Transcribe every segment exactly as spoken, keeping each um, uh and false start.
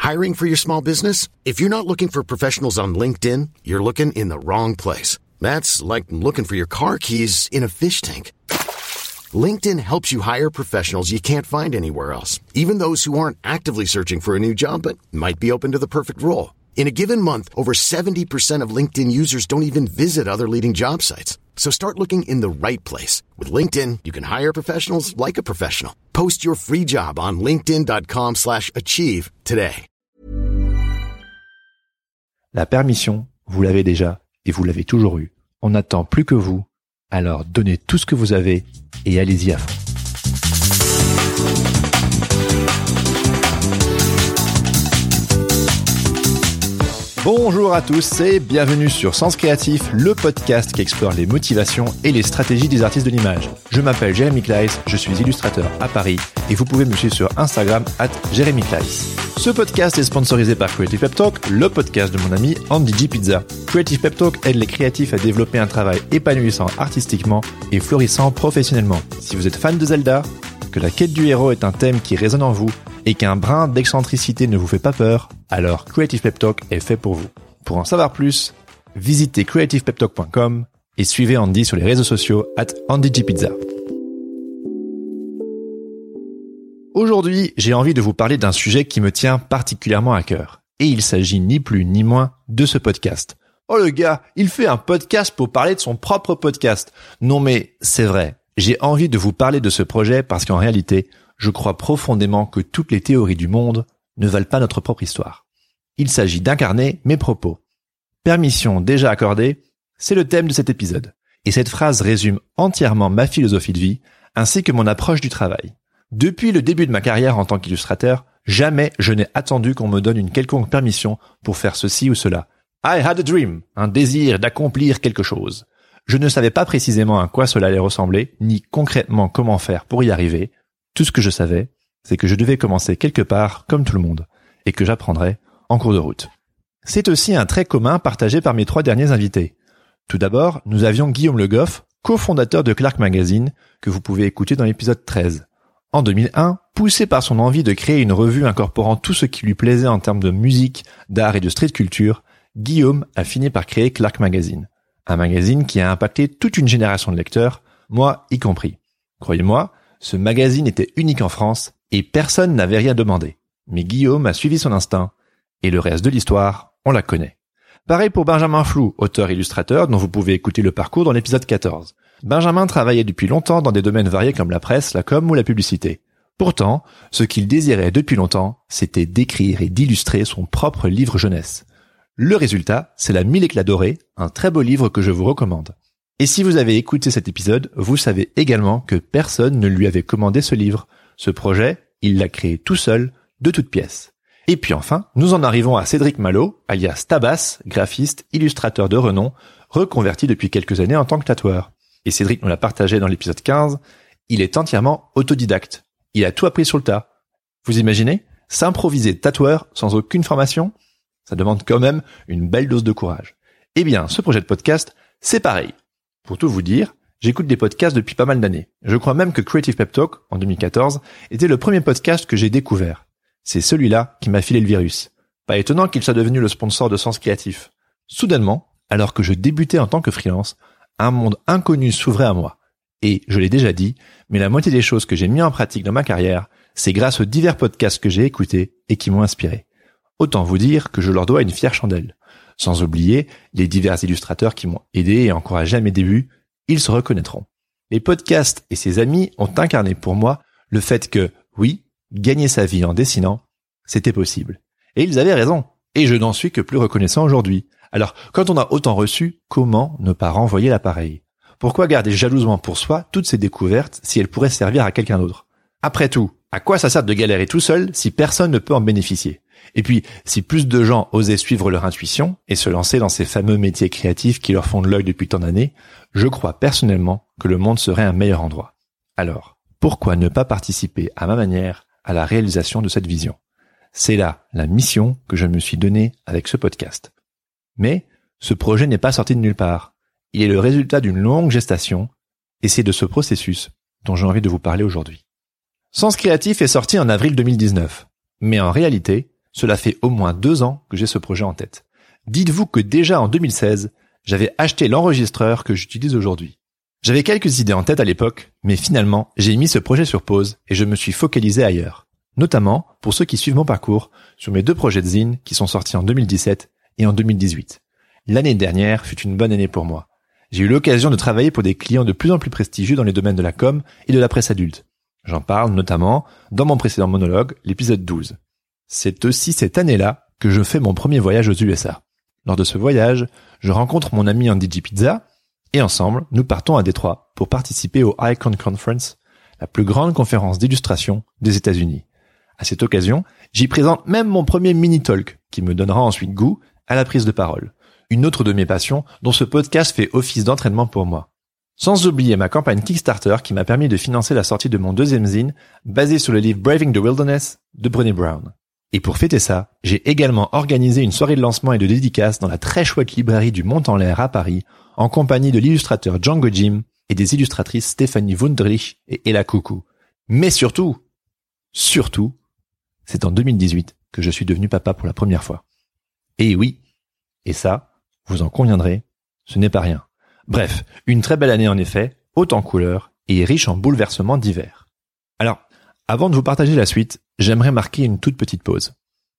Hiring for your small business? If you're not looking for professionals on LinkedIn, you're looking in the wrong place. That's like looking for your car keys in a fish tank. LinkedIn helps you hire professionals you can't find anywhere else, even those who aren't actively searching for a new job but might be open to the perfect role. In a given month, over seventy percent of LinkedIn users don't even visit other leading job sites. So start looking in the right place. With LinkedIn, you can hire professionals like a professional. Post your free job on linkedin.com slash achieve today. La permission, vous l'avez déjà et vous l'avez toujours eue. On n'attend plus que vous. Alors donnez tout ce que vous avez et allez-y à fond. Bonjour à tous et bienvenue sur Sens Créatif, le podcast qui explore les motivations et les stratégies des artistes de l'image. Je m'appelle Jérémy Kleiss, je suis illustrateur à Paris et vous pouvez me suivre sur Instagram arobase jérémy kleiss. Ce podcast est sponsorisé par Creative Pep Talk, le podcast de mon ami Andy G Pizza. Creative Pep Talk aide les créatifs à développer un travail épanouissant artistiquement et florissant professionnellement. Si vous êtes fan de Zelda, que la quête du héros est un thème qui résonne en vous et qu'un brin d'excentricité ne vous fait pas peur, alors Creative Pep Talk est fait pour vous. Pour en savoir plus, visitez creative pep talk point com et suivez Andy sur les réseaux sociaux arobase andy g pizza. Aujourd'hui, j'ai envie de vous parler d'un sujet qui me tient particulièrement à cœur. Et il s'agit ni plus ni moins de ce podcast. Oh le gars, il fait un podcast pour parler de son propre podcast. Non mais c'est vrai, j'ai envie de vous parler de ce projet parce qu'en réalité, je crois profondément que toutes les théories du monde ne valent pas notre propre histoire. Il s'agit d'incarner mes propos. Permission déjà accordée, c'est le thème de cet épisode. Et cette phrase résume entièrement ma philosophie de vie ainsi que mon approche du travail. Depuis le début de ma carrière en tant qu'illustrateur, jamais je n'ai attendu qu'on me donne une quelconque permission pour faire ceci ou cela. I had a dream, un désir d'accomplir quelque chose. Je ne savais pas précisément à quoi cela allait ressembler, ni concrètement comment faire pour y arriver. Tout ce que je savais, c'est que je devais commencer quelque part comme tout le monde, et que j'apprendrais en cours de route. C'est aussi un trait commun partagé par mes trois derniers invités. Tout d'abord, nous avions Guillaume Le Goff, cofondateur de Clark Magazine, que vous pouvez écouter dans l'épisode treize. En deux mille un, poussé par son envie de créer une revue incorporant tout ce qui lui plaisait en termes de musique, d'art et de street culture, Guillaume a fini par créer Clark Magazine. Un magazine qui a impacté toute une génération de lecteurs, moi y compris. Croyez-moi, ce magazine était unique en France et personne n'avait rien demandé. Mais Guillaume a suivi son instinct et le reste de l'histoire, on la connaît. Pareil pour Benjamin Floux, auteur-illustrateur dont vous pouvez écouter le parcours dans l'épisode quatorze. Benjamin travaillait depuis longtemps dans des domaines variés comme la presse, la com ou la publicité. Pourtant, ce qu'il désirait depuis longtemps, c'était d'écrire et d'illustrer son propre livre jeunesse. Le résultat, c'est La Mille éclats dorés, un très beau livre que je vous recommande. Et si vous avez écouté cet épisode, vous savez également que personne ne lui avait commandé ce livre. Ce projet, il l'a créé tout seul, de toutes pièces. Et puis enfin, nous en arrivons à Cédric Malo, alias Tabas, graphiste, illustrateur de renom, reconverti depuis quelques années en tant que tatoueur. Et Cédric nous l'a partagé dans l'épisode quinze, il est entièrement autodidacte. Il a tout appris sur le tas. Vous imaginez ? S'improviser tatoueur sans aucune formation ? Ça demande quand même une belle dose de courage. Eh bien, ce projet de podcast, c'est pareil. Pour tout vous dire, j'écoute des podcasts depuis pas mal d'années. Je crois même que Creative Pep Talk, en deux mille quatorze, était le premier podcast que j'ai découvert. C'est celui-là qui m'a filé le virus. Pas étonnant qu'il soit devenu le sponsor de Sens Créatif. Soudainement, alors que je débutais en tant que freelance, un monde inconnu s'ouvrait à moi. Et, je l'ai déjà dit, mais la moitié des choses que j'ai mis en pratique dans ma carrière, c'est grâce aux divers podcasts que j'ai écoutés et qui m'ont inspiré. Autant vous dire que je leur dois une fière chandelle. Sans oublier les divers illustrateurs qui m'ont aidé et encouragé à mes débuts, ils se reconnaîtront. Les podcasts et ses amis ont incarné pour moi le fait que, oui, gagner sa vie en dessinant, c'était possible. Et ils avaient raison. Et je n'en suis que plus reconnaissant aujourd'hui. Alors, quand on a autant reçu, comment ne pas renvoyer l'appareil ? Pourquoi garder jalousement pour soi toutes ces découvertes si elles pourraient servir à quelqu'un d'autre ? Après tout, à quoi ça sert de galérer tout seul si personne ne peut en bénéficier ? Et puis, si plus de gens osaient suivre leur intuition et se lancer dans ces fameux métiers créatifs qui leur font de l'œil depuis tant d'années, je crois personnellement que le monde serait un meilleur endroit. Alors, pourquoi ne pas participer à ma manière à la réalisation de cette vision ? C'est là la mission que je me suis donnée avec ce podcast. Mais ce projet n'est pas sorti de nulle part. Il est le résultat d'une longue gestation et c'est de ce processus dont j'ai envie de vous parler aujourd'hui. Sens Créatif est sorti en avril deux mille dix-neuf. Mais en réalité, Cela fait au moins deux ans que j'ai ce projet en tête. Dites-vous que déjà en deux mille seize, j'avais acheté l'enregistreur que j'utilise aujourd'hui. J'avais quelques idées en tête à l'époque, mais finalement, j'ai mis ce projet sur pause et je me suis focalisé ailleurs. Notamment, pour ceux qui suivent mon parcours, sur mes deux projets de zine qui sont sortis en deux mille dix-sept et en deux mille dix-huit. L'année dernière fut une bonne année pour moi. J'ai eu l'occasion de travailler pour des clients de plus en plus prestigieux dans les domaines de la com et de la presse adulte. J'en parle notamment dans mon précédent monologue, l'épisode douze. C'est aussi cette année-là que je fais mon premier voyage aux U S A. Lors de ce voyage, je rencontre mon ami Andy J. Pizza et ensemble, nous partons à Détroit pour participer au Icon Conference, la plus grande conférence d'illustration des États-Unis. À cette occasion, j'y présente même mon premier mini-talk qui me donnera ensuite goût à la prise de parole. Une autre de mes passions dont ce podcast fait office d'entraînement pour moi. Sans oublier ma campagne Kickstarter qui m'a permis de financer la sortie de mon deuxième zine basé sur le livre Braving the Wilderness de Brené Brown. Et pour fêter ça, j'ai également organisé une soirée de lancement et de dédicace dans la très chouette librairie du Mont-en-l'Air à Paris en compagnie de l'illustrateur Django Jim et des illustratrices Stéphanie Wunderlich et Ella Coucou. Mais surtout, surtout, c'est en deux mille dix-huit que je suis devenu papa pour la première fois. Et oui, et ça, vous en conviendrez, ce n'est pas rien. Bref, une très belle année en effet, haute en couleurs et riche en bouleversements divers. Alors, avant de vous partager la suite, j'aimerais marquer une toute petite pause.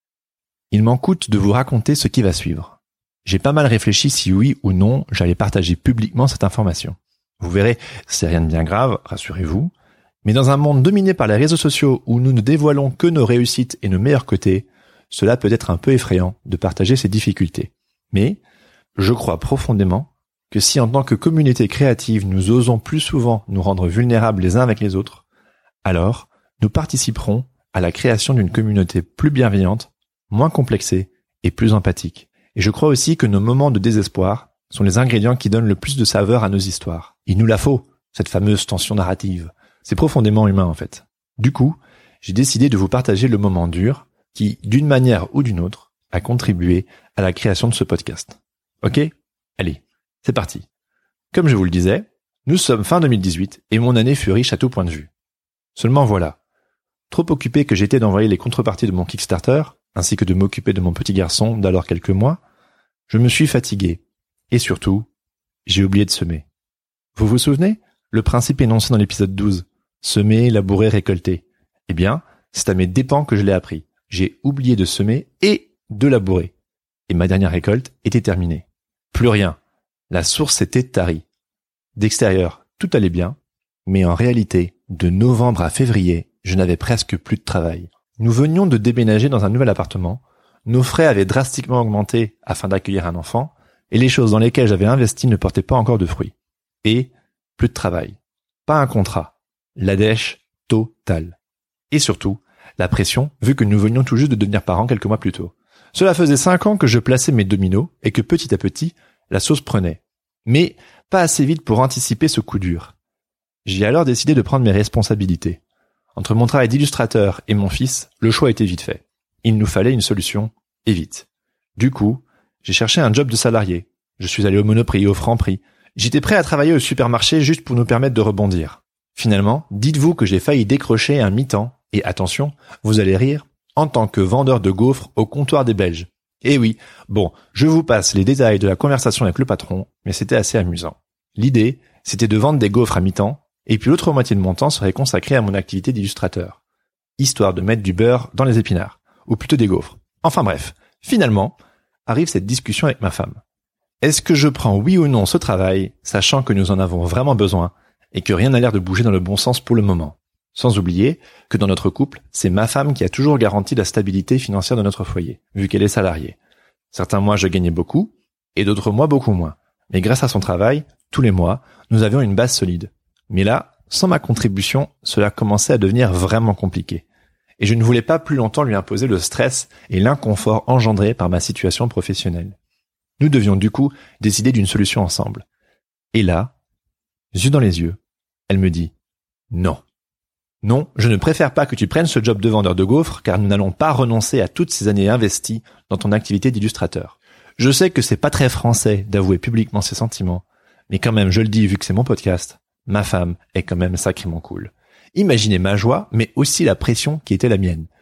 Il m'en coûte de vous raconter ce qui va suivre. J'ai pas mal réfléchi si oui ou non j'allais partager publiquement cette information. Vous verrez, c'est rien de bien grave, rassurez-vous. Mais dans un monde dominé par les réseaux sociaux où nous ne dévoilons que nos réussites et nos meilleurs côtés, cela peut être un peu effrayant de partager ces difficultés. Mais je crois profondément que si en tant que communauté créative nous osons plus souvent nous rendre vulnérables les uns avec les autres, alors nous participerons à la création d'une communauté plus bienveillante, moins complexée et plus empathique. Et je crois aussi que nos moments de désespoir sont les ingrédients qui donnent le plus de saveur à nos histoires. Il nous la faut, cette fameuse tension narrative. C'est profondément humain en fait. Du coup, j'ai décidé de vous partager le moment dur qui, d'une manière ou d'une autre, a contribué à la création de ce podcast. Ok ? Allez, c'est parti. Comme je vous le disais, nous sommes fin deux mille dix-huit et mon année fut riche à tout point de vue. Seulement voilà, trop occupé que j'étais d'envoyer les contreparties de mon Kickstarter, ainsi que de m'occuper de mon petit garçon d'alors quelques mois, je me suis fatigué. Et surtout, j'ai oublié de semer. Vous vous souvenez ? Le principe énoncé dans l'épisode douze. Semer, labourer, récolter. Eh bien, c'est à mes dépens que je l'ai appris. J'ai oublié de semer et de labourer. Et ma dernière récolte était terminée. Plus rien. La source s'était tarie. D'extérieur, tout allait bien. Mais en réalité, de novembre à février, je n'avais presque plus de travail. Nous venions de déménager dans un nouvel appartement. Nos frais avaient drastiquement augmenté afin d'accueillir un enfant. Et les choses dans lesquelles j'avais investi ne portaient pas encore de fruits. Et plus de travail. Pas un contrat. La dèche totale. Et surtout, la pression, vu que nous venions tout juste de devenir parents quelques mois plus tôt. Cela faisait cinq ans que je plaçais mes dominos et que petit à petit, la sauce prenait. Mais pas assez vite pour anticiper ce coup dur. J'ai alors décidé de prendre mes responsabilités. Entre mon travail d'illustrateur et mon fils, le choix était vite fait. Il nous fallait une solution, et vite. Du coup, j'ai cherché un job de salarié. Je suis allé au Monoprix, au Franprix. J'étais prêt à travailler au supermarché juste pour nous permettre de rebondir. Finalement, dites-vous que j'ai failli décrocher un mi-temps, et attention, vous allez rire, en tant que vendeur de gaufres au comptoir des Belges. Eh oui, bon, je vous passe les détails de la conversation avec le patron, mais c'était assez amusant. L'idée, c'était de vendre des gaufres à mi-temps, et puis l'autre moitié de mon temps serait consacrée à mon activité d'illustrateur. Histoire de mettre du beurre dans les épinards, ou plutôt des gaufres. Enfin bref, finalement, arrive cette discussion avec ma femme. Est-ce que je prends oui ou non ce travail, sachant que nous en avons vraiment besoin, et que rien n'a l'air de bouger dans le bon sens pour le moment? Sans oublier que dans notre couple, c'est ma femme qui a toujours garanti la stabilité financière de notre foyer, vu qu'elle est salariée. Certains mois, je gagnais beaucoup, et d'autres mois, beaucoup moins. Mais grâce à son travail, tous les mois, nous avions une base solide. Mais là, sans ma contribution, cela commençait à devenir vraiment compliqué. Et je ne voulais pas plus longtemps lui imposer le stress et l'inconfort engendrés par ma situation professionnelle. Nous devions du coup décider d'une solution ensemble. Et là, yeux dans les yeux, elle me dit « Non. Non, je ne préfère pas que tu prennes ce job de vendeur de gaufres car nous n'allons pas renoncer à toutes ces années investies dans ton activité d'illustrateur. Je sais que c'est pas très français d'avouer publiquement ses sentiments, mais quand même je le dis vu que c'est mon podcast, ma femme est quand même sacrément cool. Imaginez ma joie, mais aussi la pression qui était la mienne.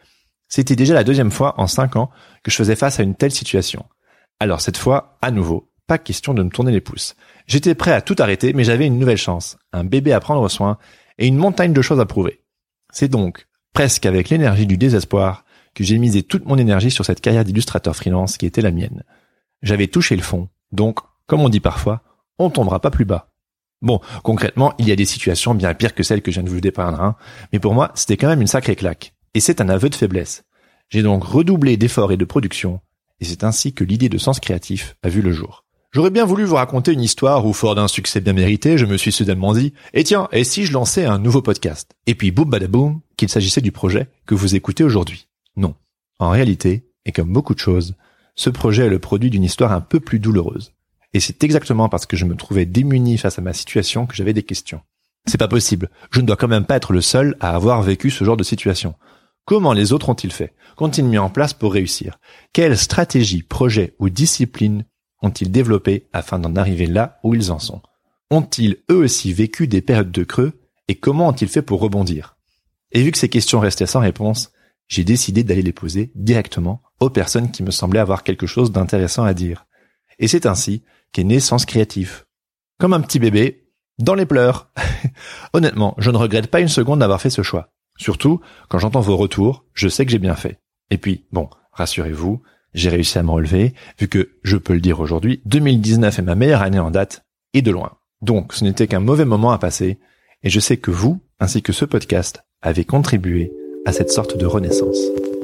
C'était déjà la deuxième fois en cinq ans que je faisais face à une telle situation. Alors cette fois, à nouveau, pas question de me tourner les pouces. J'étais prêt à tout arrêter, mais j'avais une nouvelle chance, un bébé à prendre soin et une montagne de choses à prouver. C'est donc, presque avec l'énergie du désespoir, que j'ai misé toute mon énergie sur cette carrière d'illustrateur freelance qui était la mienne. J'avais touché le fond, donc, comme on dit parfois, on tombera pas plus bas. Bon, concrètement, il y a des situations bien pires que celles que je viens de vous dépeindre, hein, mais pour moi, c'était quand même une sacrée claque. Et c'est un aveu de faiblesse. J'ai donc redoublé d'efforts et de production, et c'est ainsi que l'idée de Sens Créatif a vu le jour. J'aurais bien voulu vous raconter une histoire où, fort d'un succès bien mérité, je me suis soudainement dit « Et tiens, et si je lançais un nouveau podcast ?» Et puis boum badaboum, qu'il s'agissait du projet que vous écoutez aujourd'hui. Non. En réalité, et comme beaucoup de choses, ce projet est le produit d'une histoire un peu plus douloureuse. Et c'est exactement parce que je me trouvais démuni face à ma situation que j'avais des questions. C'est pas possible. Je ne dois quand même pas être le seul à avoir vécu ce genre de situation. Comment les autres ont-ils fait? Qu'ont-ils mis en place pour réussir? Quelles stratégies, projets ou disciplines ont-ils développé afin d'en arriver là où ils en sont? Ont-ils eux aussi vécu des périodes de creux et comment ont-ils fait pour rebondir? Et vu que ces questions restaient sans réponse, j'ai décidé d'aller les poser directement aux personnes qui me semblaient avoir quelque chose d'intéressant à dire. Et c'est ainsi qu'est né Sens Créatif. Comme un petit bébé, dans les pleurs. Honnêtement, je ne regrette pas une seconde d'avoir fait ce choix. Surtout, quand j'entends vos retours, je sais que j'ai bien fait. Et puis, bon, rassurez-vous, j'ai réussi à me relever, vu que, je peux le dire aujourd'hui, deux mille dix-neuf est ma meilleure année en date, et de loin. Donc, ce n'était qu'un mauvais moment à passer, et je sais que vous, ainsi que ce podcast, avez contribué à cette sorte de renaissance.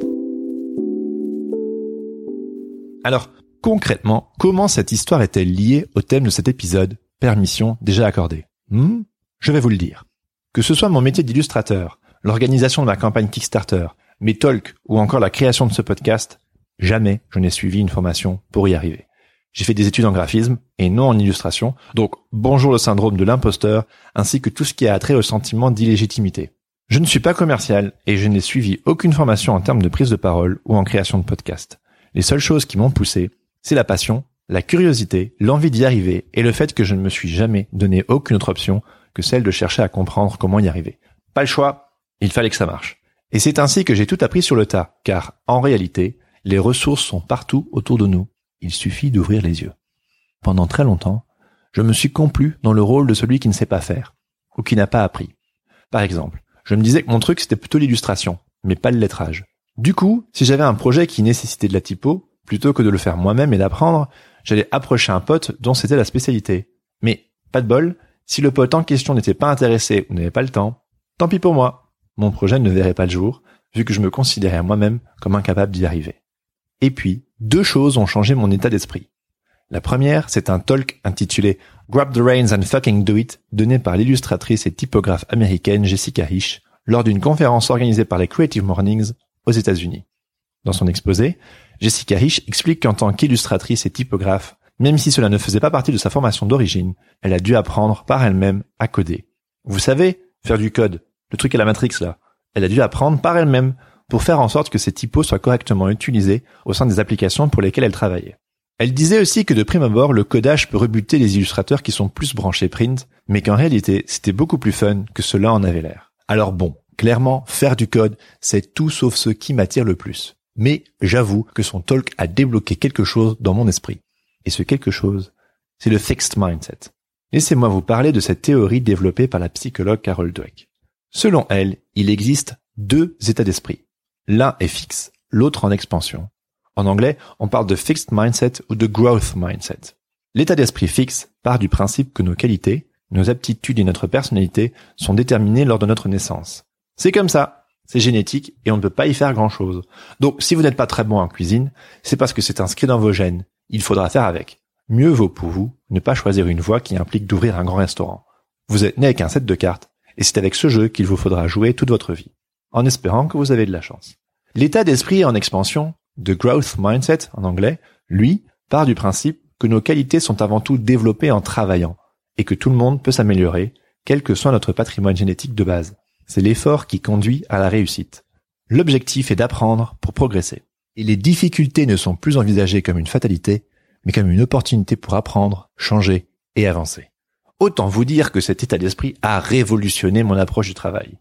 Alors, concrètement, comment cette histoire est-elle liée au thème de cet épisode, permission déjà accordée? hmm Je vais vous le dire. Que ce soit mon métier d'illustrateur, l'organisation de ma campagne Kickstarter, mes talks ou encore la création de ce podcast, jamais je n'ai suivi une formation pour y arriver. J'ai fait des études en graphisme et non en illustration, donc bonjour le syndrome de l'imposteur ainsi que tout ce qui a trait au sentiment d'illégitimité. Je ne suis pas commercial et je n'ai suivi aucune formation en termes de prise de parole ou en création de podcast. Les seules choses qui m'ont poussé, c'est la passion, la curiosité, l'envie d'y arriver et le fait que je ne me suis jamais donné aucune autre option que celle de chercher à comprendre comment y arriver. Pas le choix, il fallait que ça marche. Et c'est ainsi que j'ai tout appris sur le tas, car en réalité, les ressources sont partout autour de nous. Il suffit d'ouvrir les yeux. Pendant très longtemps, je me suis complu dans le rôle de celui qui ne sait pas faire, ou qui n'a pas appris. Par exemple, je me disais que mon truc c'était plutôt l'illustration, mais pas le lettrage. Du coup, si j'avais un projet qui nécessitait de la typo, plutôt que de le faire moi-même et d'apprendre, j'allais approcher un pote dont c'était la spécialité. Mais, pas de bol, si le pote en question n'était pas intéressé ou n'avait pas le temps, tant pis pour moi. Mon projet ne verrait pas le jour, vu que je me considérais moi-même comme incapable d'y arriver. Et puis, deux choses ont changé mon état d'esprit. La première, c'est un talk intitulé « Grab the reins and fucking do it » donné par l'illustratrice et typographe américaine Jessica Hische lors d'une conférence organisée par les Creative Mornings aux États-Unis. Dans son exposé, Jessica Hische explique qu'en tant qu'illustratrice et typographe, même si cela ne faisait pas partie de sa formation d'origine, elle a dû apprendre par elle-même à coder. Vous savez, faire du code, le truc à la Matrix là. Elle a dû apprendre par elle-même pour faire en sorte que ses typos soient correctement utilisés au sein des applications pour lesquelles elle travaillait. Elle disait aussi que de prime abord, le codage peut rebuter les illustrateurs qui sont plus branchés print, mais qu'en réalité, c'était beaucoup plus fun que cela en avait l'air. Alors bon, clairement, faire du code, c'est tout sauf ce qui m'attire le plus. Mais j'avoue que son talk a débloqué quelque chose dans mon esprit. Et ce quelque chose, c'est le fixed mindset. Laissez-moi vous parler de cette théorie développée par la psychologue Carol Dweck. Selon elle, il existe deux états d'esprit. L'un est fixe, l'autre en expansion. En anglais, on parle de fixed mindset ou de growth mindset. L'état d'esprit fixe part du principe que nos qualités, nos aptitudes et notre personnalité sont déterminées lors de notre naissance. C'est comme ça, c'est génétique et on ne peut pas y faire grand-chose. Donc si vous n'êtes pas très bon en cuisine, c'est parce que c'est inscrit dans vos gènes. Il faudra faire avec. Mieux vaut pour vous ne pas choisir une voie qui implique d'ouvrir un grand restaurant. Vous êtes né avec un set de cartes et c'est avec ce jeu qu'il vous faudra jouer toute votre vie, en espérant que vous avez de la chance. L'état d'esprit en expansion, de growth mindset en anglais, lui, part du principe que nos qualités sont avant tout développées en travaillant et que tout le monde peut s'améliorer, quel que soit notre patrimoine génétique de base. C'est l'effort qui conduit à la réussite. L'objectif est d'apprendre pour progresser. Et les difficultés ne sont plus envisagées comme une fatalité, mais comme une opportunité pour apprendre, changer et avancer. Autant vous dire que cet état d'esprit a révolutionné mon approche du travail.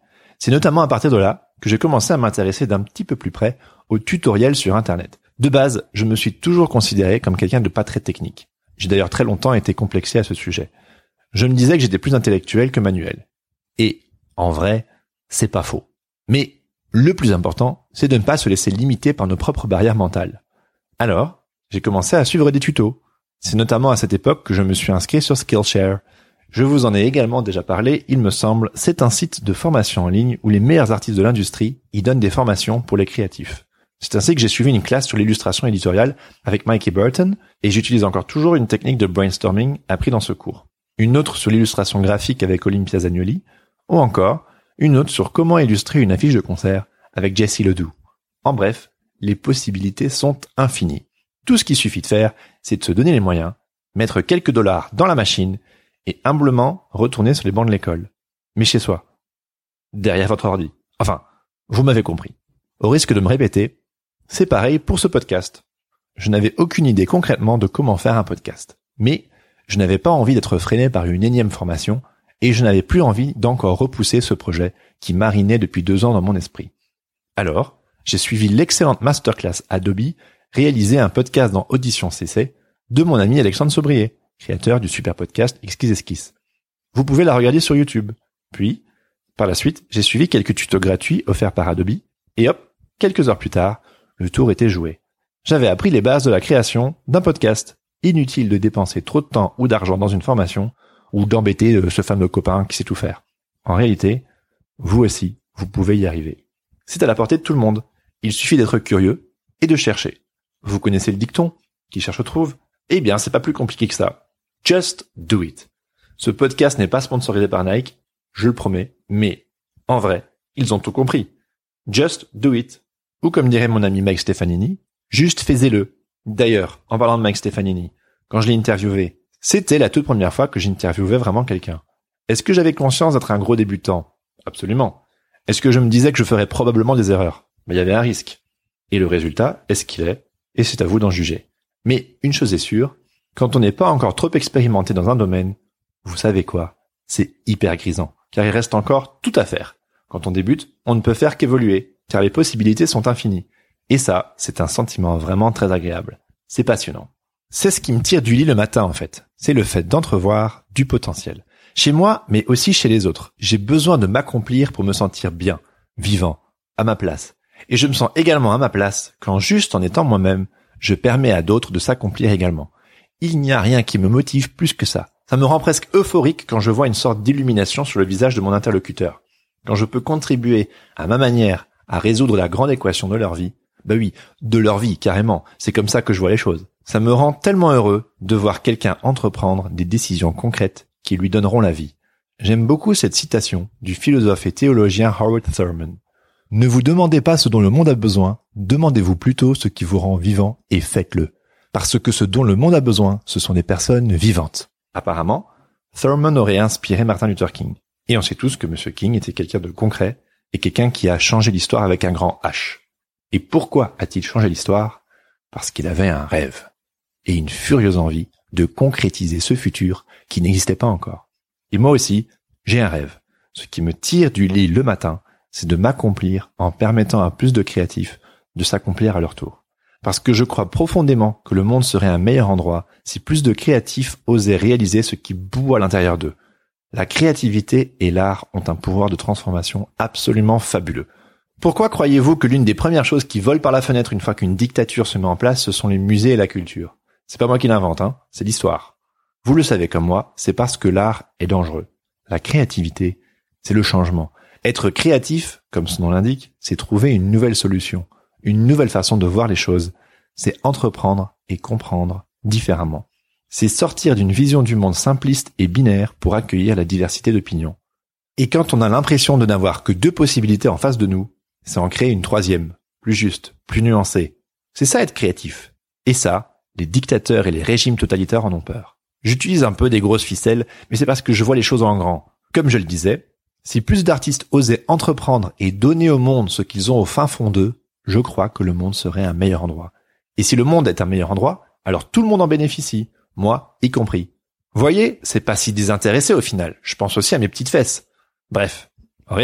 C'est notamment à partir de là que j'ai commencé à m'intéresser d'un petit peu plus près aux tutoriels sur Internet. De base, je me suis toujours considéré comme quelqu'un de pas très technique. J'ai d'ailleurs très longtemps été complexé à ce sujet. Je me disais que j'étais plus intellectuel que manuel. Et, en vrai, c'est pas faux. Mais le plus important, c'est de ne pas se laisser limiter par nos propres barrières mentales. Alors, j'ai commencé à suivre des tutos. C'est notamment à cette époque que je me suis inscrit sur Skillshare. Je vous en ai également déjà parlé, il me semble, c'est un site de formation en ligne où les meilleurs artistes de l'industrie y donnent des formations pour les créatifs. C'est ainsi que j'ai suivi une classe sur l'illustration éditoriale avec Mikey Burton et j'utilise encore toujours une technique de brainstorming apprise dans ce cours. Une autre sur l'illustration graphique avec Olympia Zagnoli, ou encore une autre sur comment illustrer une affiche de concert avec Jesse Ledoux. En bref, les possibilités sont infinies. Tout ce qu'il suffit de faire, c'est de se donner les moyens, mettre quelques dollars dans la machine et humblement retourner sur les bancs de l'école. Mais chez soi. Derrière votre ordi. Enfin, vous m'avez compris. Au risque de me répéter, c'est pareil pour ce podcast. Je n'avais aucune idée concrètement de comment faire un podcast. Mais je n'avais pas envie d'être freiné par une énième formation et je n'avais plus envie d'encore repousser ce projet qui marinait depuis deux ans dans mon esprit. Alors, j'ai suivi l'excellente masterclass Adobe, réalisé un podcast dans Audition C C de mon ami Alexandre Sobrier, créateur du super podcast Exquise Esquisse. Vous pouvez la regarder sur YouTube. Puis, par la suite, j'ai suivi quelques tutos gratuits offerts par Adobe et hop, quelques heures plus tard, le tour était joué. J'avais appris les bases de la création d'un podcast. Inutile de dépenser trop de temps ou d'argent dans une formation ou d'embêter ce fameux copain qui sait tout faire. En réalité, vous aussi, vous pouvez y arriver. C'est à la portée de tout le monde. Il suffit d'être curieux et de chercher. Vous connaissez le dicton, qui cherche trouve? Eh bien, c'est pas plus compliqué que ça. Just do it. Ce podcast n'est pas sponsorisé par Nike, je le promets, mais en vrai, ils ont tout compris. Just do it. Ou comme dirait mon ami Mike Stefanini, juste faisez-le. D'ailleurs, en parlant de Mike Stefanini, quand je l'ai interviewé, c'était la toute première fois que j'interviewais vraiment quelqu'un. Est-ce que j'avais conscience d'être un gros débutant? Absolument. Est-ce que je me disais que je ferais probablement des erreurs? Mais il y avait un risque. Et le résultat est ce qu'il est, et c'est à vous d'en juger. Mais une chose est sûre, quand on n'est pas encore trop expérimenté dans un domaine, vous savez quoi? C'est hyper grisant, car il reste encore tout à faire. Quand on débute, on ne peut faire qu'évoluer, car les possibilités sont infinies. Et ça, c'est un sentiment vraiment très agréable. C'est passionnant. C'est ce qui me tire du lit le matin, en fait. C'est le fait d'entrevoir du potentiel. Chez moi, mais aussi chez les autres. J'ai besoin de m'accomplir pour me sentir bien, vivant, à ma place. Et je me sens également à ma place quand, juste en étant moi-même, je permets à d'autres de s'accomplir également. Il n'y a rien qui me motive plus que ça. Ça me rend presque euphorique quand je vois une sorte d'illumination sur le visage de mon interlocuteur. Quand je peux contribuer, à ma manière, à résoudre la grande équation de leur vie. Bah oui, de leur vie, carrément. C'est comme ça que je vois les choses. Ça me rend tellement heureux de voir quelqu'un entreprendre des décisions concrètes qui lui donneront la vie. J'aime beaucoup cette citation du philosophe et théologien Howard Thurman. Ne vous demandez pas ce dont le monde a besoin, demandez-vous plutôt ce qui vous rend vivant et faites-le. Parce que ce dont le monde a besoin, ce sont des personnes vivantes. Apparemment, Thurman aurait inspiré Martin Luther King. Et on sait tous que Monsieur King était quelqu'un de concret et quelqu'un qui a changé l'histoire avec un grand H. Et pourquoi a-t-il changé l'histoire? Parce qu'il avait un rêve et une furieuse envie de concrétiser ce futur qui n'existait pas encore. Et moi aussi, j'ai un rêve. Ce qui me tire du lit le matin, c'est de m'accomplir en permettant à plus de créatifs de s'accomplir à leur tour. Parce que je crois profondément que le monde serait un meilleur endroit si plus de créatifs osaient réaliser ce qui bout à l'intérieur d'eux. La créativité et l'art ont un pouvoir de transformation absolument fabuleux. Pourquoi croyez-vous que l'une des premières choses qui volent par la fenêtre une fois qu'une dictature se met en place, ce sont les musées et la culture? C'est pas moi qui l'invente, hein, c'est l'histoire. Vous le savez comme moi, c'est parce que l'art est dangereux. La créativité, c'est le changement. Être créatif, comme son nom l'indique, c'est trouver une nouvelle solution, une nouvelle façon de voir les choses. C'est entreprendre et comprendre différemment. C'est sortir d'une vision du monde simpliste et binaire pour accueillir la diversité d'opinions. Et quand on a l'impression de n'avoir que deux possibilités en face de nous, c'est en créer une troisième, plus juste, plus nuancée. C'est ça être créatif. Et ça, les dictateurs et les régimes totalitaires en ont peur. J'utilise un peu des grosses ficelles, mais c'est parce que je vois les choses en grand. Comme je le disais, si plus d'artistes osaient entreprendre et donner au monde ce qu'ils ont au fin fond d'eux, je crois que le monde serait un meilleur endroit. Et si le monde est un meilleur endroit, alors tout le monde en bénéficie, moi y compris. Voyez, c'est pas si désintéressé au final, je pense aussi à mes petites fesses. Bref, en résumé,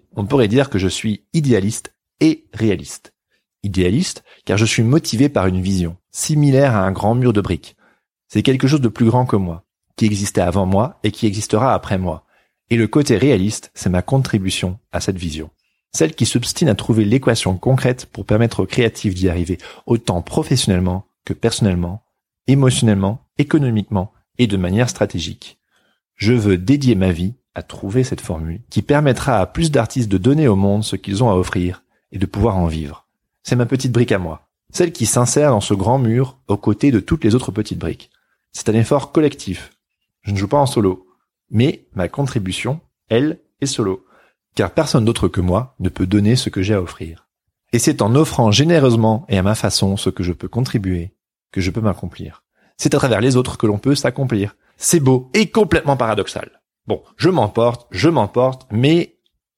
on pourrait dire que je suis idéaliste et réaliste. Idéaliste, car je suis motivé par une vision, similaire à un grand mur de briques. C'est quelque chose de plus grand que moi, qui existait avant moi et qui existera après moi. Et le côté réaliste, c'est ma contribution à cette vision. Celle qui s'obstine à trouver l'équation concrète pour permettre aux créatifs d'y arriver, autant professionnellement que personnellement, émotionnellement, économiquement et de manière stratégique. Je veux dédier ma vie à trouver cette formule qui permettra à plus d'artistes de donner au monde ce qu'ils ont à offrir et de pouvoir en vivre. C'est ma petite brique à moi, celle qui s'insère dans ce grand mur aux côtés de toutes les autres petites briques. C'est un effort collectif. Je ne joue pas en solo, mais ma contribution, elle, est solo, car personne d'autre que moi ne peut donner ce que j'ai à offrir. Et c'est en offrant généreusement et à ma façon ce que je peux contribuer que je peux m'accomplir. C'est à travers les autres que l'on peut s'accomplir. C'est beau et complètement paradoxal. Bon, je m'emporte, je m'emporte, mais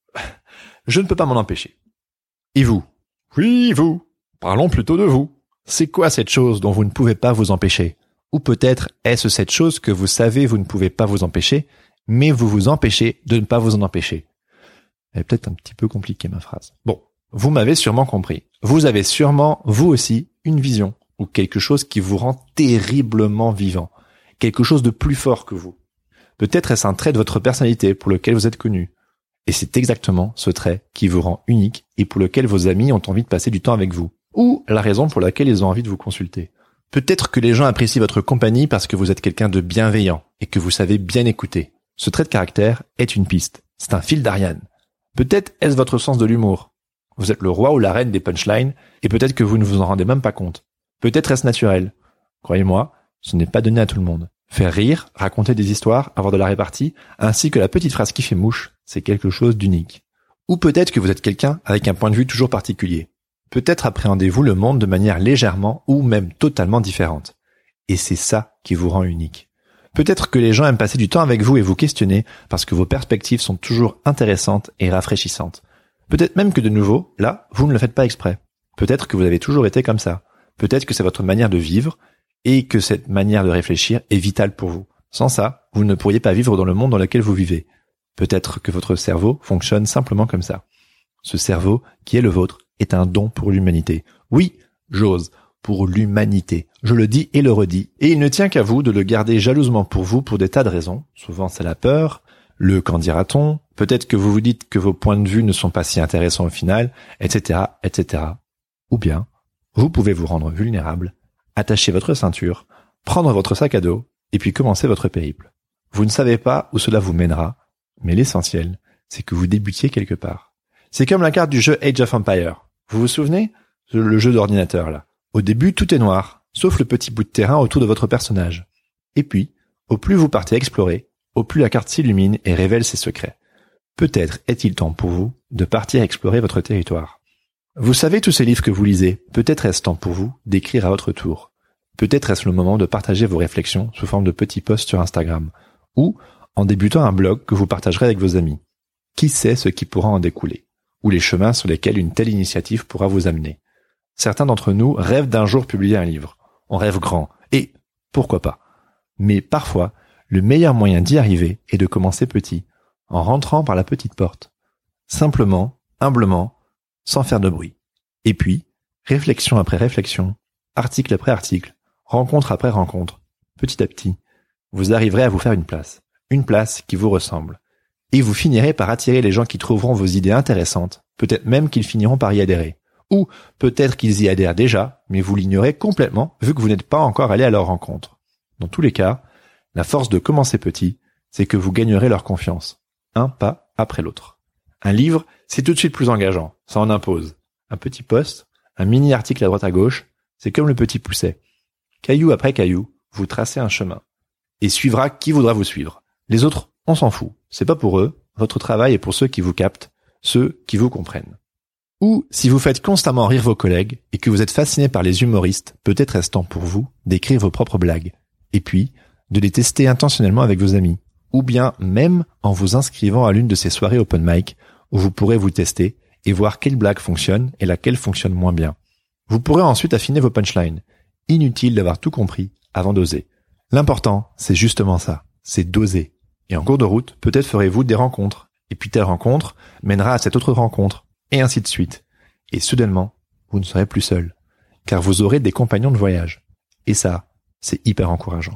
je ne peux pas m'en empêcher. Et vous? Oui, vous. Parlons plutôt de vous. C'est quoi cette chose dont vous ne pouvez pas vous empêcher? Ou peut-être est-ce cette chose que vous savez vous ne pouvez pas vous empêcher, mais vous vous empêchez de ne pas vous en empêcher? Elle est peut-être un petit peu compliquée ma phrase. Bon, vous m'avez sûrement compris. Vous avez sûrement, vous aussi, une vision, ou quelque chose qui vous rend terriblement vivant. Quelque chose de plus fort que vous. Peut-être est-ce un trait de votre personnalité pour lequel vous êtes connu. Et c'est exactement ce trait qui vous rend unique et pour lequel vos amis ont envie de passer du temps avec vous. Ou la raison pour laquelle ils ont envie de vous consulter. Peut-être que les gens apprécient votre compagnie parce que vous êtes quelqu'un de bienveillant et que vous savez bien écouter. Ce trait de caractère est une piste. C'est un fil d'Ariane. Peut-être est-ce votre sens de l'humour. Vous êtes le roi ou la reine des punchlines et peut-être que vous ne vous en rendez même pas compte. Peut-être est-ce naturel. Croyez-moi, ce n'est pas donné à tout le monde. Faire rire, raconter des histoires, avoir de la répartie, ainsi que la petite phrase qui fait mouche, c'est quelque chose d'unique. Ou peut-être que vous êtes quelqu'un avec un point de vue toujours particulier. Peut-être appréhendez-vous le monde de manière légèrement ou même totalement différente. Et c'est ça qui vous rend unique. Peut-être que les gens aiment passer du temps avec vous et vous questionner parce que vos perspectives sont toujours intéressantes et rafraîchissantes. Peut-être même que de nouveau, là, vous ne le faites pas exprès. Peut-être que vous avez toujours été comme ça. Peut-être que c'est votre manière de vivre et que cette manière de réfléchir est vitale pour vous. Sans ça, vous ne pourriez pas vivre dans le monde dans lequel vous vivez. Peut-être que votre cerveau fonctionne simplement comme ça. Ce cerveau, qui est le vôtre, est un don pour l'humanité. Oui, j'ose, pour l'humanité. Je le dis et le redis. Et il ne tient qu'à vous de le garder jalousement pour vous pour des tas de raisons. Souvent c'est la peur, le qu'en dira-t-on, peut-être que vous vous dites que vos points de vue ne sont pas si intéressants au final, et cetera, et cetera. Ou bien, vous pouvez vous rendre vulnérable, attacher votre ceinture, prendre votre sac à dos, et puis commencer votre périple. Vous ne savez pas où cela vous mènera, mais l'essentiel, c'est que vous débutiez quelque part. C'est comme la carte du jeu Age of Empires. Vous vous souvenez? Le jeu d'ordinateur, là. Au début, tout est noir, sauf le petit bout de terrain autour de votre personnage. Et puis, au plus vous partez explorer, au plus la carte s'illumine et révèle ses secrets. Peut-être est-il temps pour vous de partir explorer votre territoire. Vous savez tous ces livres que vous lisez, peut-être est-ce temps pour vous d'écrire à votre tour. Peut-être est-ce le moment de partager vos réflexions sous forme de petits posts sur Instagram, ou en débutant un blog que vous partagerez avec vos amis. Qui sait ce qui pourra en découler, ou les chemins sur lesquels une telle initiative pourra vous amener. Certains d'entre nous rêvent d'un jour publier un livre. On rêve grand, et pourquoi pas. Mais parfois, le meilleur moyen d'y arriver est de commencer petit, en rentrant par la petite porte. Simplement, humblement, sans faire de bruit. Et puis, réflexion après réflexion, article après article, rencontre après rencontre, petit à petit, vous arriverez à vous faire une place. Une place qui vous ressemble. Et vous finirez par attirer les gens qui trouveront vos idées intéressantes, peut-être même qu'ils finiront par y adhérer. Ou peut-être qu'ils y adhèrent déjà, mais vous l'ignorez complètement vu que vous n'êtes pas encore allé à leur rencontre. Dans tous les cas, la force de commencer petit, c'est que vous gagnerez leur confiance, un pas après l'autre. Un livre, c'est tout de suite plus engageant, ça en impose. Un petit post, un mini-article à droite à gauche, c'est comme le petit pousset. Caillou après caillou, vous tracez un chemin. Et suivra qui voudra vous suivre. Les autres, on s'en fout. C'est pas pour eux, votre travail est pour ceux qui vous captent, ceux qui vous comprennent. Ou, si vous faites constamment rire vos collègues et que vous êtes fasciné par les humoristes, peut-être est-ce temps pour vous d'écrire vos propres blagues. Et puis, de les tester intentionnellement avec vos amis. Ou bien même en vous inscrivant à l'une de ces soirées open mic où vous pourrez vous tester et voir quelle blague fonctionne et laquelle fonctionne moins bien. Vous pourrez ensuite affiner vos punchlines. Inutile d'avoir tout compris avant d'oser. L'important, c'est justement ça, c'est d'oser. Et en cours de route, peut-être ferez-vous des rencontres Et puis telle rencontre mènera à cette autre rencontre, et ainsi de suite. Et soudainement, vous ne serez plus seul, car vous aurez des compagnons de voyage. Et ça, c'est hyper encourageant.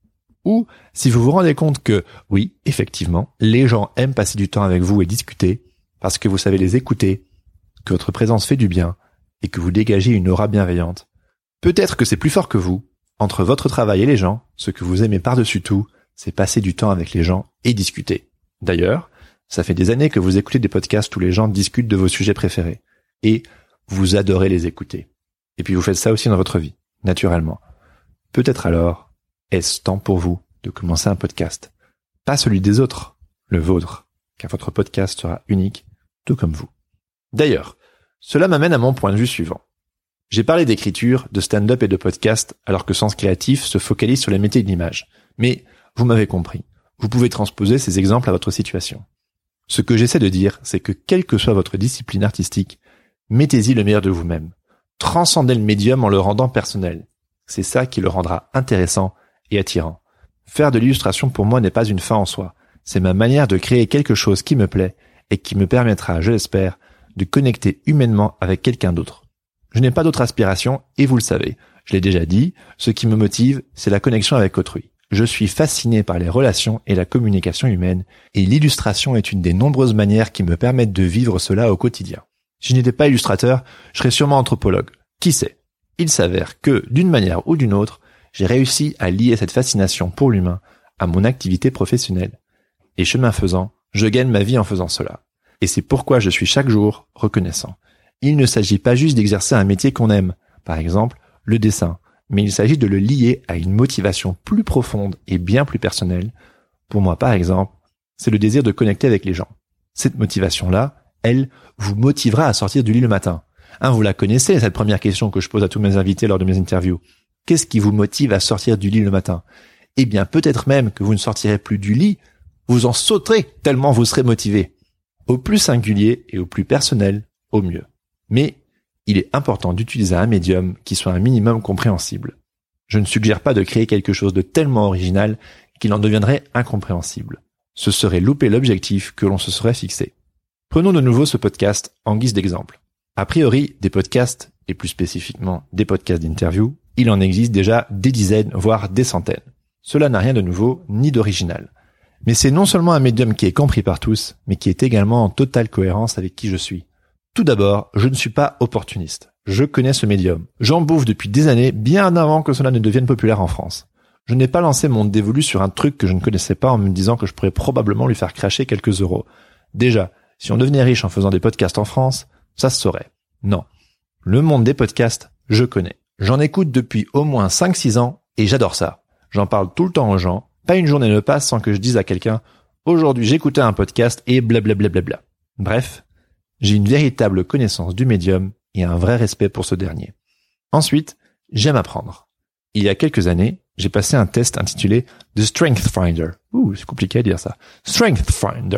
Ou, si vous vous rendez compte que, oui, effectivement, les gens aiment passer du temps avec vous et discuter, parce que vous savez les écouter, que votre présence fait du bien, et que vous dégagez une aura bienveillante, peut-être que c'est plus fort que vous. Entre votre travail et les gens, ce que vous aimez par-dessus tout, c'est passer du temps avec les gens et discuter. D'ailleurs, ça fait des années que vous écoutez des podcasts où les gens discutent de vos sujets préférés. Et vous adorez les écouter. Et puis vous faites ça aussi dans votre vie, naturellement. Peut-être alors, est-ce temps pour vous de commencer un podcast? Pas celui des autres, le vôtre, car votre podcast sera unique, tout comme vous. D'ailleurs, cela m'amène à mon point de vue suivant. J'ai parlé d'écriture, de stand-up et de podcast, alors que Sens Créatif se focalise sur les métiers de l'image. Mais, vous m'avez compris, vous pouvez transposer ces exemples à votre situation. Ce que j'essaie de dire, c'est que quelle que soit votre discipline artistique, mettez-y le meilleur de vous-même. Transcendez le médium en le rendant personnel. C'est ça qui le rendra intéressant et attirant. Faire de l'illustration pour moi n'est pas une fin en soi. C'est ma manière de créer quelque chose qui me plaît et qui me permettra, je l'espère, de connecter humainement avec quelqu'un d'autre. Je n'ai pas d'autre aspiration et vous le savez. Je l'ai déjà dit, ce qui me motive, c'est la connexion avec autrui. Je suis fasciné par les relations et la communication humaine et l'illustration est une des nombreuses manières qui me permettent de vivre cela au quotidien. Si je n'étais pas illustrateur, je serais sûrement anthropologue. Qui sait? Il s'avère que, d'une manière ou d'une autre, j'ai réussi à lier cette fascination pour l'humain à mon activité professionnelle. Et chemin faisant, je gagne ma vie en faisant cela. Et c'est pourquoi je suis chaque jour reconnaissant. Il ne s'agit pas juste d'exercer un métier qu'on aime, par exemple le dessin, mais il s'agit de le lier à une motivation plus profonde et bien plus personnelle. Pour moi, par exemple, c'est le désir de connecter avec les gens. Cette motivation-là, elle, vous motivera à sortir du lit le matin. Hein, vous la connaissez, cette première question que je pose à tous mes invités lors de mes interviews. Qu'est-ce qui vous motive à sortir du lit le matin? Eh bien, peut-être même que vous ne sortirez plus du lit, vous en sauterez tellement vous serez motivé. Au plus singulier et au plus personnel, au mieux. Mais il est important d'utiliser un médium qui soit un minimum compréhensible. Je ne suggère pas de créer quelque chose de tellement original qu'il en deviendrait incompréhensible. Ce serait louper l'objectif que l'on se serait fixé. Prenons de nouveau ce podcast en guise d'exemple. A priori, des podcasts, et plus spécifiquement des podcasts d'interview, il en existe déjà des dizaines, voire des centaines. Cela n'a rien de nouveau ni d'original. Mais c'est non seulement un médium qui est compris par tous, mais qui est également en totale cohérence avec qui je suis. Tout d'abord, je ne suis pas opportuniste. Je connais ce médium. J'en bouffe depuis des années, bien avant que cela ne devienne populaire en France. Je n'ai pas lancé mon dévolu sur un truc que je ne connaissais pas en me disant que je pourrais probablement lui faire cracher quelques euros. Déjà, si on devenait riche en faisant des podcasts en France, ça se saurait. Non. Le monde des podcasts, je connais. J'en écoute depuis au moins cinq six ans et j'adore ça. J'en parle tout le temps aux gens. Pas une journée ne passe sans que je dise à quelqu'un « Aujourd'hui, j'écoutais un podcast et blablabla. » Bref, j'ai une véritable connaissance du médium et un vrai respect pour ce dernier. Ensuite, j'aime apprendre. Il y a quelques années, j'ai passé un test intitulé The Strength Finder. Ouh, c'est compliqué à dire ça. Strength Finder.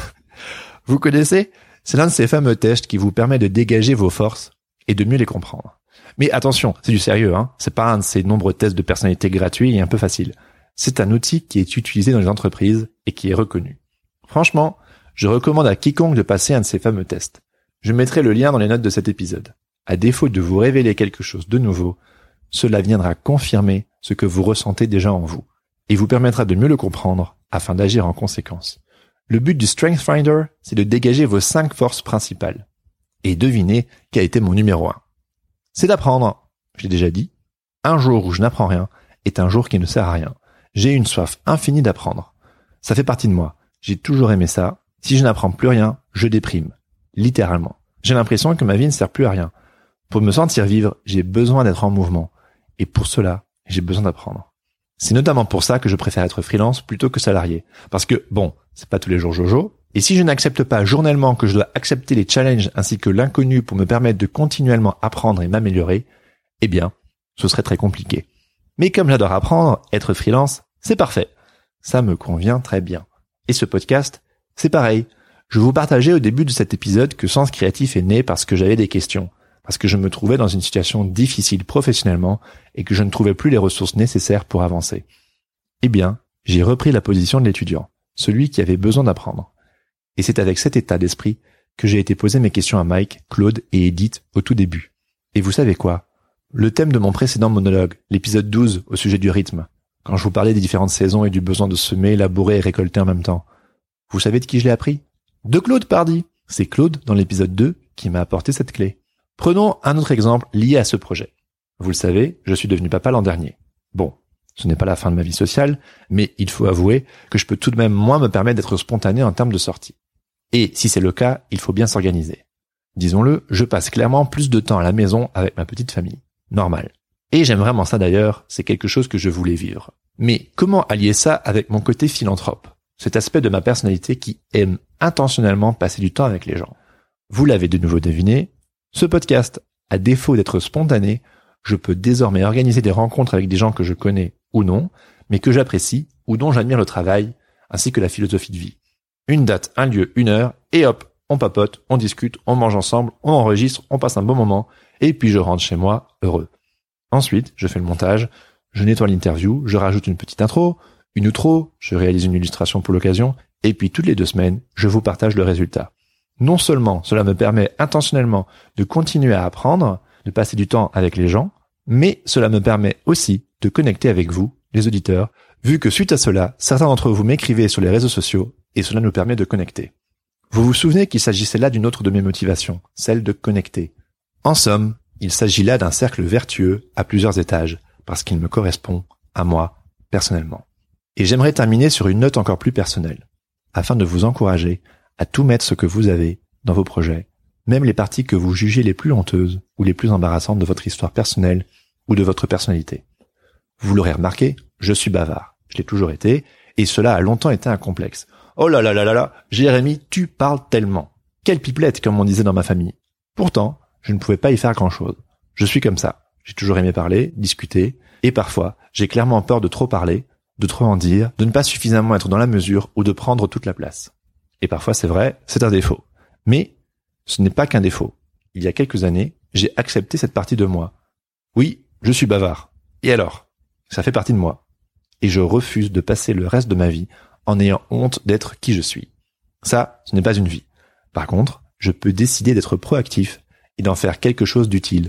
Vous connaissez? C'est l'un de ces fameux tests qui vous permet de dégager vos forces et de mieux les comprendre. Mais attention, c'est du sérieux, hein. C'est pas un de ces nombreux tests de personnalité gratuits et un peu faciles. C'est un outil qui est utilisé dans les entreprises et qui est reconnu. Franchement, je recommande à quiconque de passer un de ces fameux tests. Je mettrai le lien dans les notes de cet épisode. À défaut de vous révéler quelque chose de nouveau, cela viendra confirmer ce que vous ressentez déjà en vous et vous permettra de mieux le comprendre afin d'agir en conséquence. Le but du Strength Finder, c'est de dégager vos cinq forces principales. Et devinez quel a été mon numéro un. C'est d'apprendre. J'ai déjà dit, un jour où je n'apprends rien est un jour qui ne sert à rien. J'ai une soif infinie d'apprendre. Ça fait partie de moi. J'ai toujours aimé ça. Si je n'apprends plus rien, je déprime. Littéralement. J'ai l'impression que ma vie ne sert plus à rien. Pour me sentir vivre, j'ai besoin d'être en mouvement. Et pour cela, j'ai besoin d'apprendre. C'est notamment pour ça que je préfère être freelance plutôt que salarié. Parce que, bon, c'est pas tous les jours Jojo. Et si je n'accepte pas journellement que je dois accepter les challenges ainsi que l'inconnu pour me permettre de continuellement apprendre et m'améliorer, eh bien, ce serait très compliqué. Mais comme j'adore apprendre, être freelance, c'est parfait. Ça me convient très bien. Et ce podcast, c'est pareil. Je vous partageais au début de cet épisode que Sens Créatif est né parce que j'avais des questions, parce que je me trouvais dans une situation difficile professionnellement et que je ne trouvais plus les ressources nécessaires pour avancer. Eh bien, j'ai repris la position de l'étudiant, celui qui avait besoin d'apprendre. Et c'est avec cet état d'esprit que j'ai été poser mes questions à Mike, Claude et Edith au tout début. Et vous savez quoi? Le thème de mon précédent monologue, l'épisode douze au sujet du rythme, quand je vous parlais des différentes saisons et du besoin de semer, labourer et récolter en même temps. Vous savez de qui je l'ai appris? De Claude, pardi. C'est Claude, dans l'épisode deux, qui m'a apporté cette clé. Prenons un autre exemple lié à ce projet. Vous le savez, je suis devenu papa l'an dernier. Bon, ce n'est pas la fin de ma vie sociale, mais il faut avouer que je peux tout de même moins me permettre d'être spontané en termes de sortie. Et si c'est le cas, il faut bien s'organiser. Disons-le, je passe clairement plus de temps à la maison avec ma petite famille. Normal. Et j'aime vraiment ça d'ailleurs, c'est quelque chose que je voulais vivre. Mais comment allier ça avec mon côté philanthrope? Cet aspect de ma personnalité qui aime intentionnellement passer du temps avec les gens. Vous l'avez de nouveau deviné, ce podcast, à défaut d'être spontané, je peux désormais organiser des rencontres avec des gens que je connais ou non, mais que j'apprécie ou dont j'admire le travail, ainsi que la philosophie de vie. Une date, un lieu, une heure, et hop, on papote, on discute, on mange ensemble, on enregistre, on passe un bon moment, et puis je rentre chez moi, heureux. Ensuite, je fais le montage, je nettoie l'interview, je rajoute une petite intro, une outro, je réalise une illustration pour l'occasion, et puis toutes les deux semaines, je vous partage le résultat. Non seulement cela me permet intentionnellement de continuer à apprendre, de passer du temps avec les gens, mais cela me permet aussi de connecter avec vous, les auditeurs, vu que suite à cela, certains d'entre vous m'écrivaient sur les réseaux sociaux, et cela nous permet de connecter. Vous vous souvenez qu'il s'agissait là d'une autre de mes motivations, celle de connecter. En somme, il s'agit là d'un cercle vertueux à plusieurs étages, parce qu'il me correspond à moi, personnellement. Et j'aimerais terminer sur une note encore plus personnelle, afin de vous encourager à tout mettre ce que vous avez dans vos projets, même les parties que vous jugez les plus honteuses ou les plus embarrassantes de votre histoire personnelle ou de votre personnalité. Vous l'aurez remarqué, je suis bavard. Je l'ai toujours été, et cela a longtemps été un complexe. Oh là là là là là, Jérémy, tu parles tellement. Quelle pipelette, comme on disait dans ma famille. Pourtant, je ne pouvais pas y faire grand-chose. Je suis comme ça. J'ai toujours aimé parler, discuter, et parfois, j'ai clairement peur de trop parler, de trop en dire, de ne pas suffisamment être dans la mesure ou de prendre toute la place. Et parfois, c'est vrai, c'est un défaut. Mais ce n'est pas qu'un défaut. Il y a quelques années, j'ai accepté cette partie de moi. Oui, je suis bavard. Et alors? Ça fait partie de moi. Et je refuse de passer le reste de ma vie en ayant honte d'être qui je suis. Ça, ce n'est pas une vie. Par contre, je peux décider d'être proactif et d'en faire quelque chose d'utile.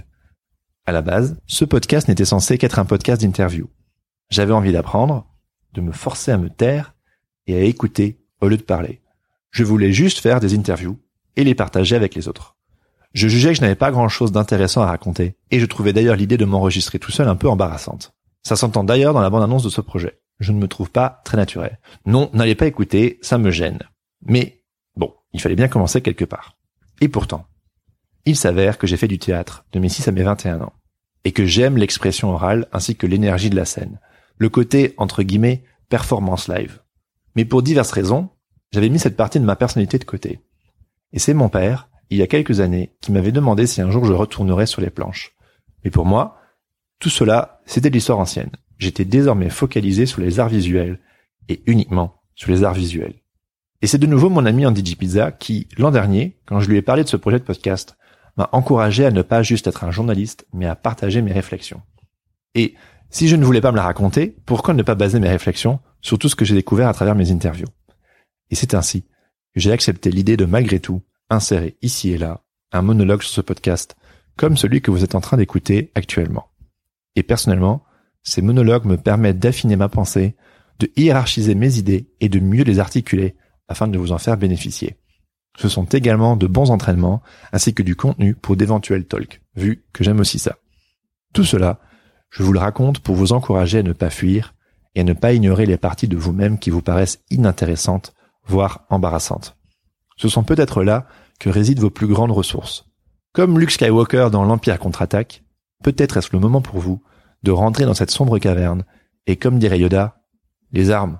À la base, ce podcast n'était censé qu'être un podcast d'interview. J'avais envie d'apprendre, de me forcer à me taire et à écouter au lieu de parler. Je voulais juste faire des interviews et les partager avec les autres. Je jugeais que je n'avais pas grand-chose d'intéressant à raconter et je trouvais d'ailleurs l'idée de m'enregistrer tout seul un peu embarrassante. Ça s'entend d'ailleurs dans la bande-annonce de ce projet. Je ne me trouve pas très naturel. Non, n'allez pas écouter, ça me gêne. Mais bon, il fallait bien commencer quelque part. Et pourtant, il s'avère que j'ai fait du théâtre de mes six à mes vingt et un ans et que j'aime l'expression orale ainsi que l'énergie de la scène. Le côté, entre guillemets, performance live. Mais pour diverses raisons, j'avais mis cette partie de ma personnalité de côté. Et c'est mon père, il y a quelques années, qui m'avait demandé si un jour je retournerais sur les planches. Mais pour moi, tout cela, c'était de l'histoire ancienne. J'étais désormais focalisé sur les arts visuels, et uniquement sur les arts visuels. Et c'est de nouveau mon ami Andy J. Pizza qui, l'an dernier, quand je lui ai parlé de ce projet de podcast, m'a encouragé à ne pas juste être un journaliste, mais à partager mes réflexions. Et si je ne voulais pas me la raconter, pourquoi ne pas baser mes réflexions sur tout ce que j'ai découvert à travers mes interviews? Et c'est ainsi que j'ai accepté l'idée de malgré tout insérer ici et là un monologue sur ce podcast, comme celui que vous êtes en train d'écouter actuellement. Et personnellement, ces monologues me permettent d'affiner ma pensée, de hiérarchiser mes idées et de mieux les articuler afin de vous en faire bénéficier. Ce sont également de bons entraînements ainsi que du contenu pour d'éventuels talks, vu que j'aime aussi ça. Tout cela, je vous le raconte pour vous encourager à ne pas fuir et à ne pas ignorer les parties de vous-même qui vous paraissent inintéressantes, voire embarrassantes. Ce sont peut-être là que résident vos plus grandes ressources. Comme Luke Skywalker dans l'Empire contre-attaque, peut-être est-ce le moment pour vous de rentrer dans cette sombre caverne et comme dirait Yoda, les armes,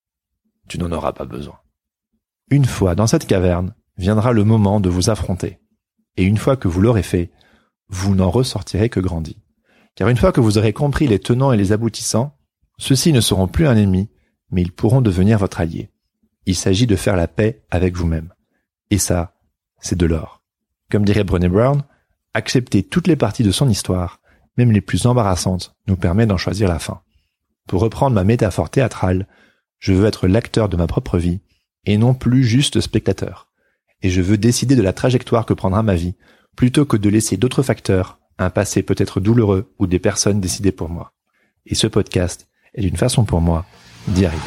tu n'en auras pas besoin. Une fois dans cette caverne, viendra le moment de vous affronter. Et une fois que vous l'aurez fait, vous n'en ressortirez que grandi. Car une fois que vous aurez compris les tenants et les aboutissants, ceux-ci ne seront plus un ennemi, mais ils pourront devenir votre allié. Il s'agit de faire la paix avec vous-même. Et ça, c'est de l'or. Comme dirait Brené Brown, accepter toutes les parties de son histoire, même les plus embarrassantes, nous permet d'en choisir la fin. Pour reprendre ma métaphore théâtrale, je veux être l'acteur de ma propre vie et non plus juste spectateur. Et je veux décider de la trajectoire que prendra ma vie, plutôt que de laisser d'autres facteurs, un passé peut-être douloureux ou des personnes décider pour moi. Et ce podcast est une façon pour moi d'y arriver.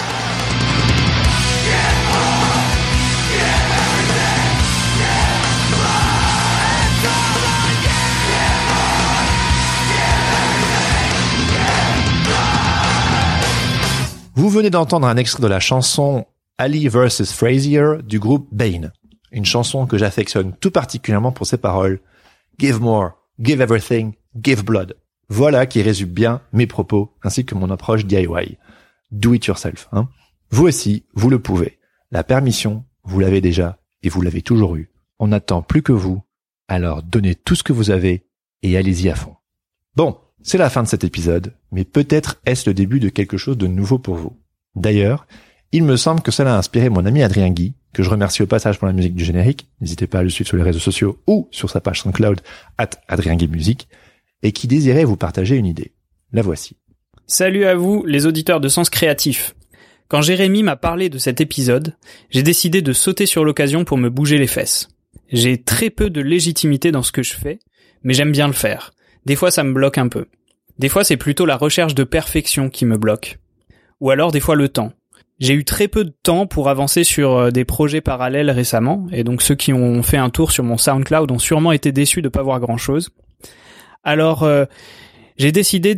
Vous venez d'entendre un extrait de la chanson Ali versus Frazier du groupe Bane. Une chanson que j'affectionne tout particulièrement pour ses paroles. Give more, give everything, give blood. Voilà qui résume bien mes propos ainsi que mon approche D I Y. Do it yourself, hein. Vous aussi, vous le pouvez. La permission, vous l'avez déjà et vous l'avez toujours eue. On n'attend plus que vous. Alors donnez tout ce que vous avez et allez-y à fond. Bon, c'est la fin de cet épisode, mais peut-être est-ce le début de quelque chose de nouveau pour vous. D'ailleurs, il me semble que cela a inspiré mon ami Adrien Guy, que je remercie au passage pour la musique du générique. N'hésitez pas à le suivre sur les réseaux sociaux ou sur sa page SoundCloud at Adrien Guy Musique, et qui désirait vous partager une idée. La voici. Salut à vous, les auditeurs de Sens Créatif. Quand Jérémy m'a parlé de cet épisode, j'ai décidé de sauter sur l'occasion pour me bouger les fesses. J'ai très peu de légitimité dans ce que je fais, mais j'aime bien le faire. Des fois, ça me bloque un peu. Des fois, c'est plutôt la recherche de perfection qui me bloque. Ou alors, des fois, le temps. J'ai eu très peu de temps pour avancer sur des projets parallèles récemment, et donc ceux qui ont fait un tour sur mon SoundCloud ont sûrement été déçus de pas voir grand-chose. Alors, euh, j'ai décidé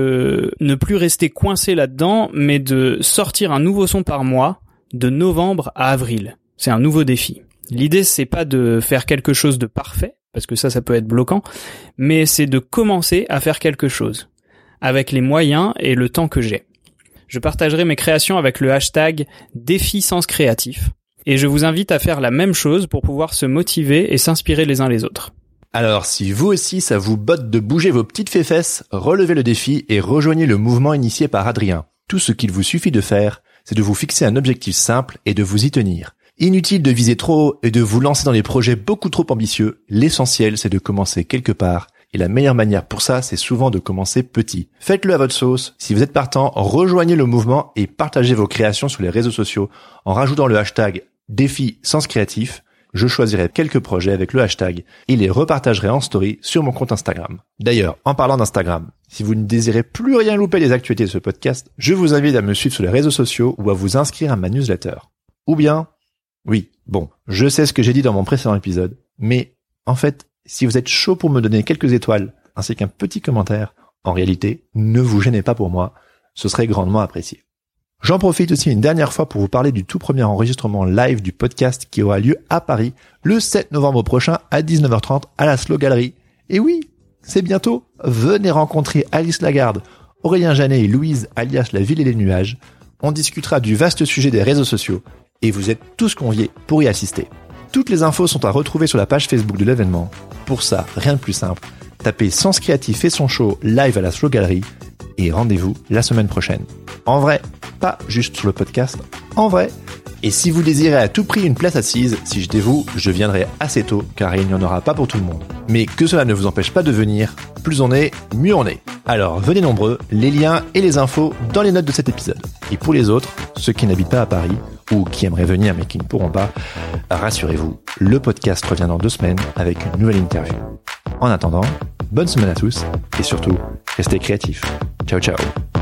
de ne plus rester coincé là-dedans, mais de sortir un nouveau son par mois, de novembre à avril. C'est un nouveau défi. L'idée, c'est pas de faire quelque chose de parfait, parce que ça, ça peut être bloquant, mais c'est de commencer à faire quelque chose, avec les moyens et le temps que j'ai. Je partagerai mes créations avec le hashtag Défi Sens Créatif, et je vous invite à faire la même chose pour pouvoir se motiver et s'inspirer les uns les autres. Alors, si vous aussi ça vous botte de bouger vos petites féfesses, relevez le défi et rejoignez le mouvement initié par Adrien. Tout ce qu'il vous suffit de faire, c'est de vous fixer un objectif simple et de vous y tenir. Inutile de viser trop haut et de vous lancer dans des projets beaucoup trop ambitieux. L'essentiel, c'est de commencer quelque part. Et la meilleure manière pour ça, c'est souvent de commencer petit. Faites-le à votre sauce. Si vous êtes partant, rejoignez le mouvement et partagez vos créations sur les réseaux sociaux en rajoutant le hashtag Défi Sens Créatif. Je choisirai quelques projets avec le hashtag et les repartagerai en story sur mon compte Instagram. D'ailleurs, en parlant d'Instagram, si vous ne désirez plus rien louper des actualités de ce podcast, je vous invite à me suivre sur les réseaux sociaux ou à vous inscrire à ma newsletter. Ou bien, oui, bon, je sais ce que j'ai dit dans mon précédent épisode, mais en fait, si vous êtes chaud pour me donner quelques étoiles ainsi qu'un petit commentaire, en réalité, ne vous gênez pas pour moi, ce serait grandement apprécié. J'en profite aussi une dernière fois pour vous parler du tout premier enregistrement live du podcast qui aura lieu à Paris le sept novembre prochain à dix-neuf heures trente à la Slow Gallery. Et oui, c'est bientôt. Venez rencontrer Alice Lagarde, Aurélien Janet et Louise alias La Ville et les Nuages. On discutera du vaste sujet des réseaux sociaux et vous êtes tous conviés pour y assister. Toutes les infos sont à retrouver sur la page Facebook de l'événement. Pour ça, rien de plus simple. Tapez Sens Créatif et son show live à la Slow Gallery et rendez-vous la semaine prochaine. En vrai, pas juste sur le podcast, en vrai. Et si vous désirez à tout prix une place assise, si je dévoue, je viendrai assez tôt car il n'y en aura pas pour tout le monde. Mais que cela ne vous empêche pas de venir, plus on est, mieux on est. Alors venez nombreux, les liens et les infos dans les notes de cet épisode. Et pour les autres, ceux qui n'habitent pas à Paris, ou qui aimeraient venir mais qui ne pourront pas, rassurez-vous, le podcast revient dans deux semaines avec une nouvelle interview. En attendant, bonne semaine à tous et surtout, restez créatifs. Ciao ciao.